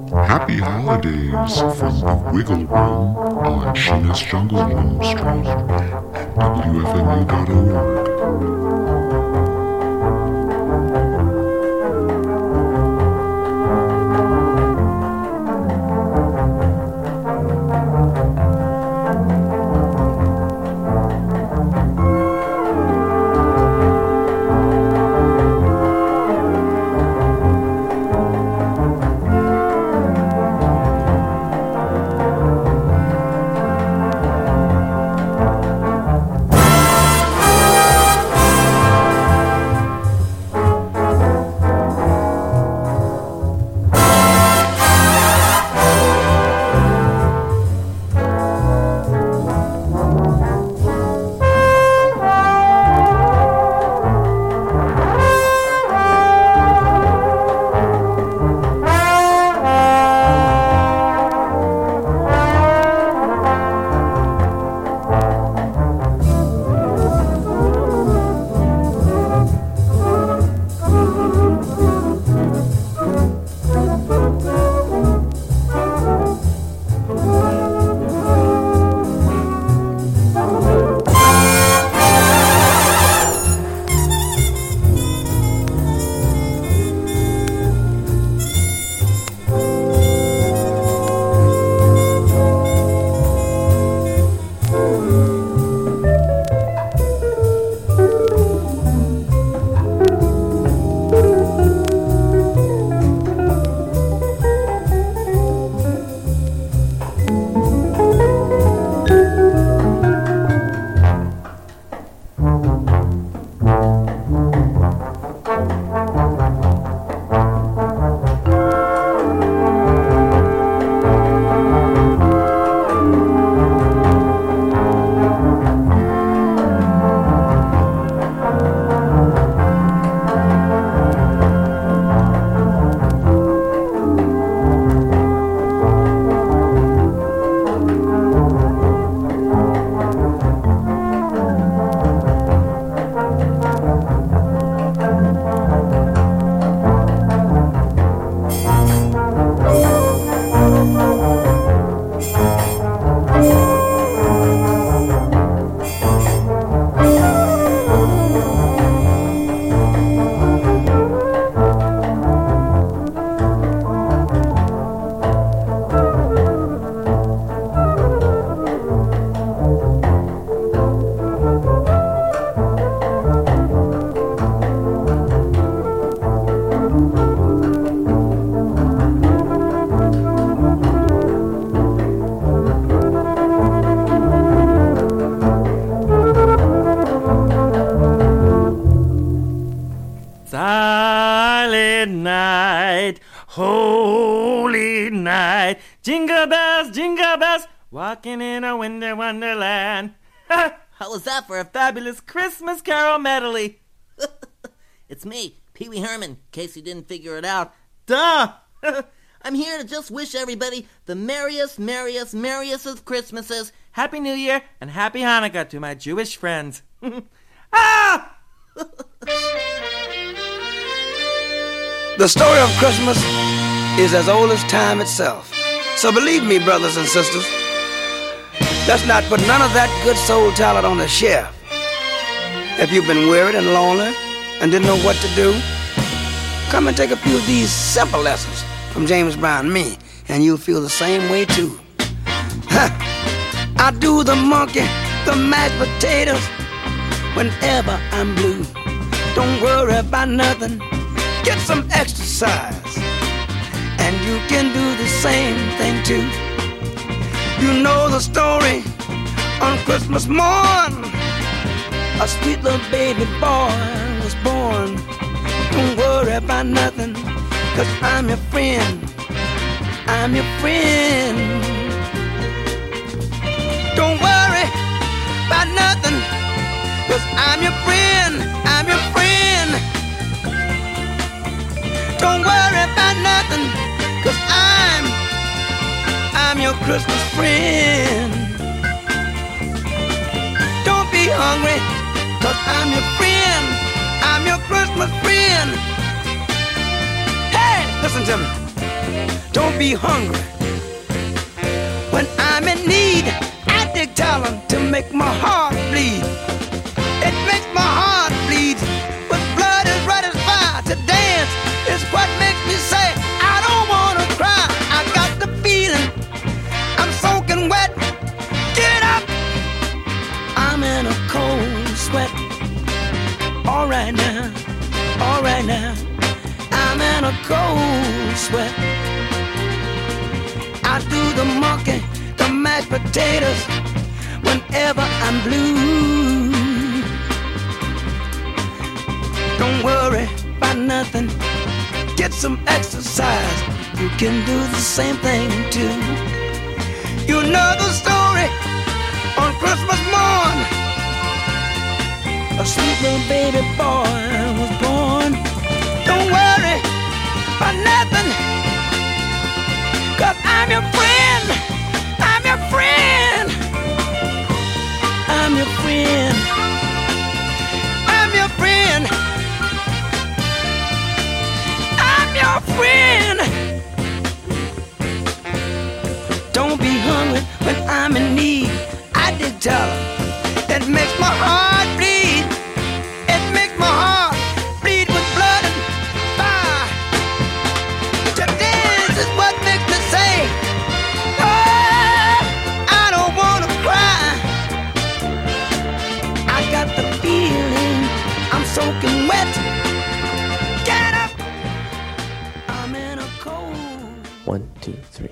Happy holidays from the Wiggle Room on Sheena's Jungle Room stream at WFMU.org. Holy night, jingle bells, walking in a winter wonderland. How was that for a Fabulous Christmas carol medley. It's me, Pee Wee Herman, in case you didn't figure it out. Duh! I'm here to just wish everybody the merriest of Christmases. Happy New Year and Happy Hanukkah to my Jewish friends. Ah! The story of Christmas is as old as time itself. So believe me, brothers and sisters, let's not put none of that good soul talent on the shelf. If you've been wearied and lonely and didn't know what to do, come and take a few of these simple lessons from James Brown, me, and you'll feel the same way too. I do the monkey, the mashed potatoes, whenever I'm blue. Don't worry about nothing, get some exercise, and you can do the same thing too. You know the story, on Christmas morn, a sweet little baby boy was born. Don't worry about nothing, 'cause I'm your friend, I'm your friend. Don't worry about nothing, 'cause I'm your friend, I'm your friend. Don't worry about nothing, 'cause I'm your Christmas friend. Don't be hungry, 'cause I'm your friend, I'm your Christmas friend. Hey, listen to me. Don't be hungry. When I'm in need, I dig talent to make my heart bleed. It makes my heart bleed. But blood is red as fire. To dance is what makes me say I don't wanna cry. I got the feeling I'm soaking wet. Get up! I'm in a cold sweat. All right now, all right now. I'm in a cold sweat. I do the monkey, the mashed potatoes, whenever I'm blue. Don't worry about nothing. Get some exercise. You can do the same thing too. You know the story. On Christmas morn, a sweet little baby boy was born. Don't worry about nothing, 'cause I'm your friend. I'm your friend. I'm your friend. I'm your friend. I'm your friend. Don't be hungry when I'm in need. I dig talent that makes my heart bleed. It makes my heart bleed with blood and fire. To dance is what makes me say, oh, I don't wanna cry. I got the feeling I'm soaking wet. Get up! I'm in a cold. 1, 2, 3.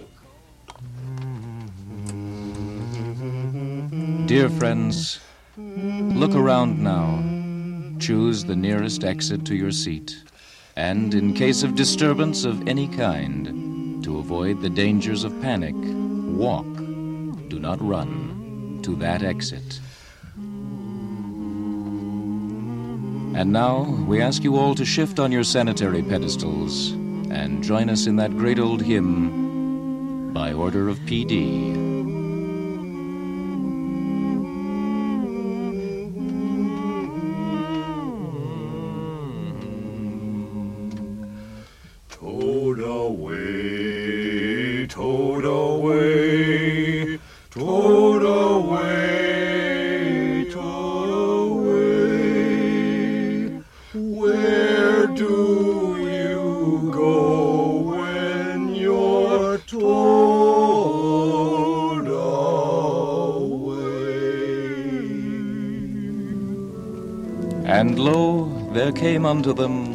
Dear friends, look around now. Choose the nearest exit to your seat. And in case of disturbance of any kind, to avoid the dangers of panic, walk, do not run, to that exit. And now, we ask you all to shift on your sanitary pedestals and join us in that great old hymn, By Order of PD. Toad away, toad away, toad away, toad away. Where do you go when you're towed away? And lo, there came unto them